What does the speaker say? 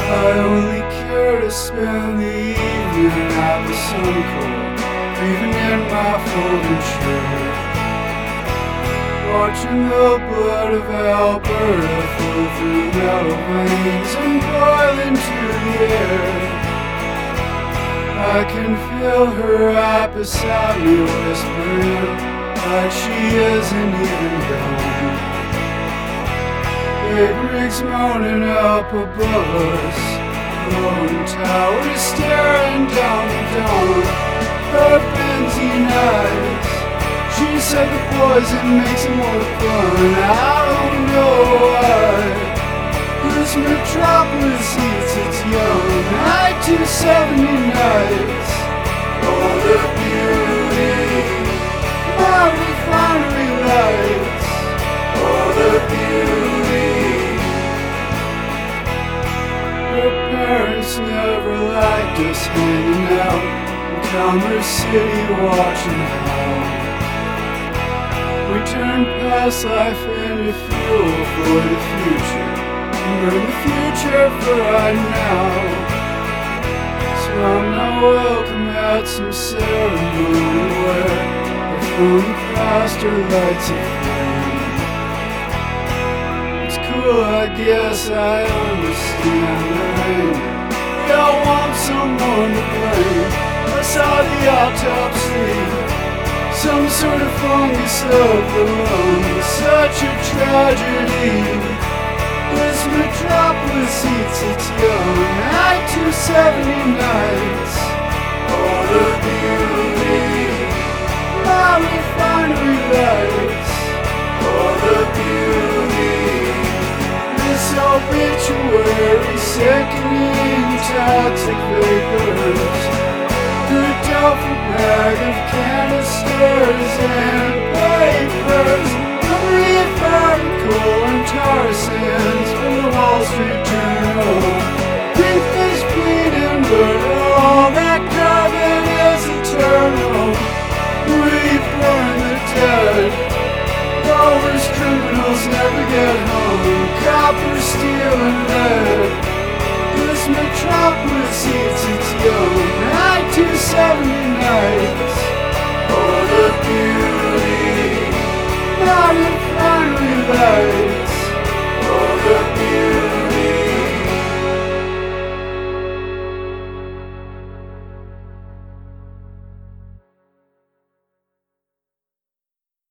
I only care to spend the evening at the sun cold, breathing in my folding shirt, watching the blood of Alberta flow through metal veins and boil into the air. I can feel her right beside me, whispering like she isn't even gone. Big rigs moaning up above us, glowing towers staring down the dawn. Her benzene eyes, she said the poison makes it more fun. I don't know why this metropolis eats its young. I-270 nights, all the beauty, my refinery lights, all the beauty. Her parents never liked us hanging out in Commerce City watching how we turn past life into fuel for the future, and burn the future for right now. So I'm not welcome at some ceremony where the phone pastor lights a flame. It's cool, I guess I understand the anger. We all want someone to blame. I saw the autopsy, some sort of fungus of the lung. Such a tragedy. This metropolis eats its young. I-270 nights, all the beauty, my refinery lights, all the beauty. This obituary sickening toxic vapors, the duffel bag of canisters and papers, reefer, coal and tar sands from the Wall Street Journal. Grief is bleeding, but all that carbon is eternal. We burn the dead, the worst criminals never get home. Copper, steel and lead, this metropolis eats its young. I-270 nights, all the beauty, my refinery lights.